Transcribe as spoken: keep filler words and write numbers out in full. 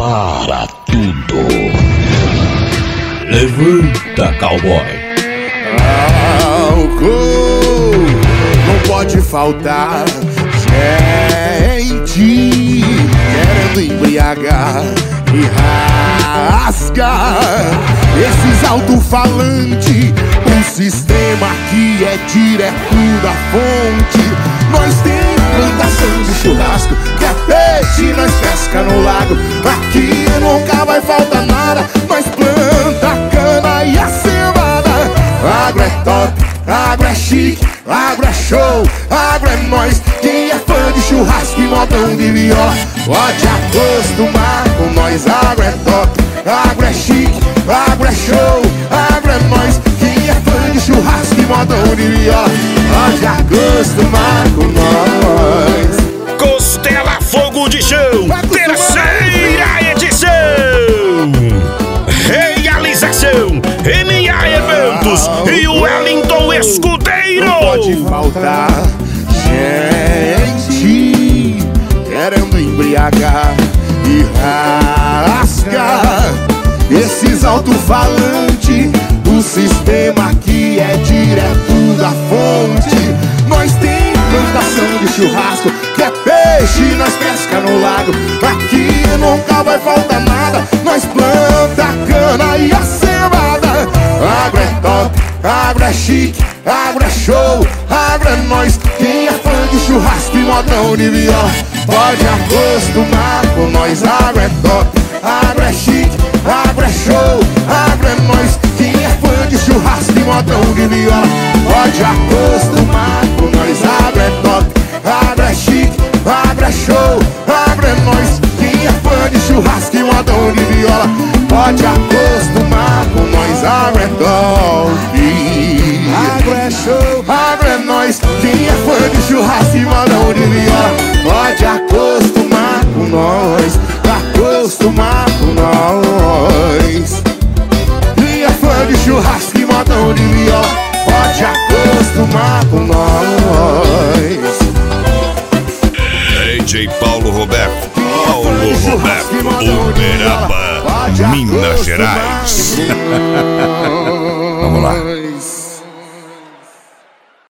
Para tudo. Levanta, cowboy. Álcool não pode faltar. Gente querendo embriagar e rasgar esses alto-falantes. Um sistema que é direto da fonte. Nós tem plantação de churrasco, que é peixe, nós pesca no lago. Aqui nunca vai faltar nada. Nós planta cana e a cevada. Agro é top, agro é chique, agro é show, agro é nós. Quem é fã de churrasco e modão de viola pode acostumar com nós. Agro é top, agro é chique, agro é show, agro é nós. Quem é fã de churrasco e modão de viola pode acostumar com nós. Costela Fogo de Chão, terceira edição. Realização M A Eventos e o Wellington Escudeiro. Não pode faltar gente querendo embriagar e rasgar esses alto-falantes do sistema que é direto da fonte. Nós tem plantação de churrasco, que é peixe, nós pesca no lago. Aqui nunca vai faltar nada. Nós planta cana e a cevada. Agro é top, agro é chique, agro é show, agro é nós. Quem é fã de churrasco e modão de viola pode acostumar com nós. Agro é top, agro é chique, agro é show, agro é nós. Quem é fã de churrasco e modão de viola pode acostumar com nós. Agro é top, agro é chique, agro é show, agro é nós. Quem é fã de churrasco e modão de viola pode acostumar com nós. Agro é top, agro é show, agro é nós. Quem é fã de churrasco e modão de viola pode acostumar com nós. Acostumar com nós. Quem é fã de churrasco e modão de viola pode acostumar com nós. D J Paulo Roberto, Paulo Roberto, Uberaba, Minas Gerais. Vamos lá.